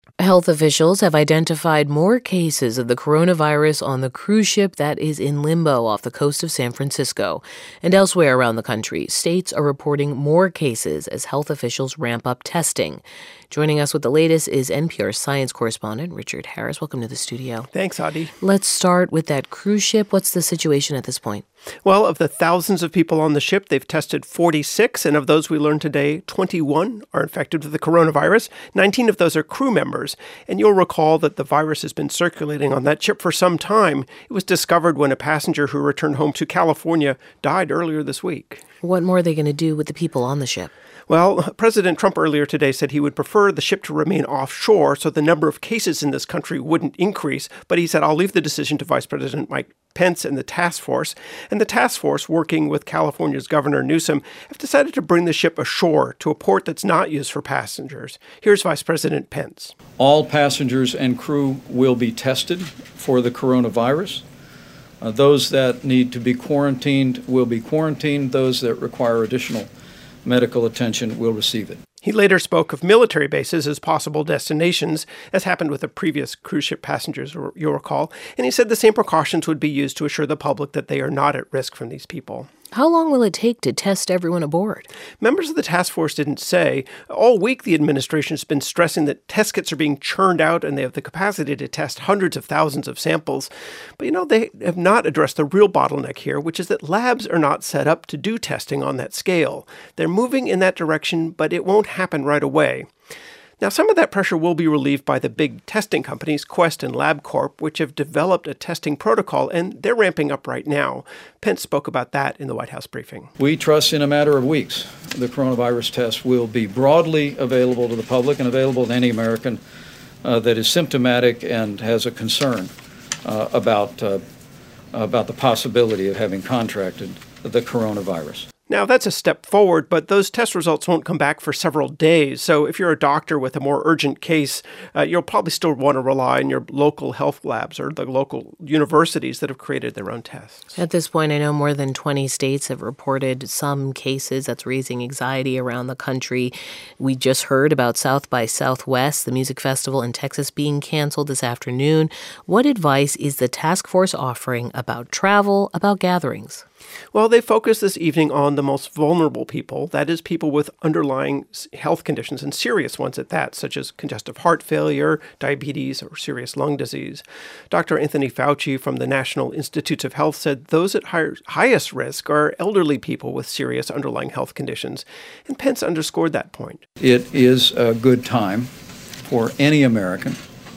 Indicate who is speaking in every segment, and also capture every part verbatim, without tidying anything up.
Speaker 1: Health officials have identified more cases of the coronavirus on the cruise ship that is in limbo off the coast of San Francisco. And elsewhere around the country, states are reporting more cases as health officials ramp up testing. Joining us with the latest is N P R science correspondent Richard Harris. Welcome to the studio.
Speaker 2: Thanks, Adi.
Speaker 1: Let's start with that cruise ship. What's the situation at this point?
Speaker 2: Well, of the thousands of people on the ship, they've tested forty-six, and of those we learned today, twenty-one are infected with the coronavirus. nineteen of those are crew members. And you'll recall that the virus has been circulating on that ship for some time. It was discovered when a passenger who returned home to California died earlier this week.
Speaker 1: What more are they going to do with the people on the ship?
Speaker 2: Well, President Trump earlier today said he would prefer the ship to remain offshore so the number of cases in this country wouldn't increase. But he said, I'll leave the decision to Vice President Mike Pence and the task force. And the task force, working with California's Governor Newsom, have decided to bring the ship ashore to a port that's not used for passengers. Here's Vice President Pence.
Speaker 3: All passengers and crew will be tested for the coronavirus. Uh, those that need to be quarantined will be quarantined. Those that require additional medical attention will receive it.
Speaker 2: He later spoke of military bases as possible destinations, as happened with the previous cruise ship passengers, you'll recall, and he said the same precautions would be used to assure the public that they are not at risk from these people.
Speaker 1: How long will it take to test everyone aboard?
Speaker 2: Members of the task force didn't say. All week, the administration has been stressing that test kits are being churned out and they have the capacity to test hundreds of thousands of samples. But, you know, they have not addressed the real bottleneck here, which is that labs are not set up to do testing on that scale. They're moving in that direction, but it won't happen right away. Now, some of that pressure will be relieved by the big testing companies, Quest and LabCorp, which have developed a testing protocol, and they're ramping up right now. Pence spoke about that in the White House briefing.
Speaker 3: We trust in a matter of weeks the coronavirus test will be broadly available to the public and available to any American uh, that is symptomatic and has a concern uh, about, uh, about the possibility of having contracted the coronavirus.
Speaker 2: Now, that's a step forward, but those test results won't come back for several days. So if you're a doctor with a more urgent case, uh, you'll probably still want to rely on your local health labs or the local universities that have created their own tests.
Speaker 1: At this point, I know more than twenty states have reported some cases. That's raising anxiety around the country. We just heard about South by Southwest, the music festival in Texas, being canceled this afternoon. What advice is the task force offering about travel, about gatherings?
Speaker 2: Well, they focus this evening on the most vulnerable people, that is, people with underlying health conditions, and serious ones at that, such as congestive heart failure, diabetes, or serious lung disease. Doctor Anthony Fauci from the National Institutes of Health said those at higher, highest risk are elderly people with serious underlying health conditions, and Pence underscored that point.
Speaker 3: It is a good time for any American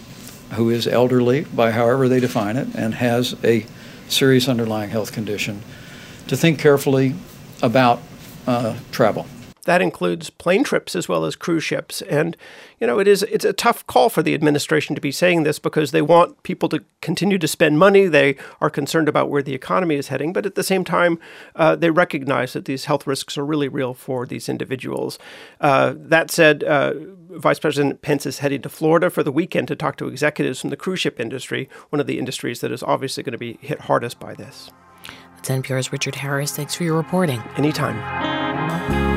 Speaker 3: who is elderly, by however they define it, and has a serious underlying health condition to think carefully about uh, travel.
Speaker 2: That includes plane trips as well as cruise ships. And, you know, it is it's a tough call for the administration to be saying this because they want people to continue to spend money. They are concerned about where the economy is heading. But at the same time, uh, they recognize that these health risks are really real for these individuals. Uh, that said, uh, Vice President Pence is heading to Florida for the weekend to talk to executives from the cruise ship industry, one of the industries that is obviously going to be hit hardest by this.
Speaker 1: That's N P R's Richard Harris. Thanks for your reporting.
Speaker 2: Anytime.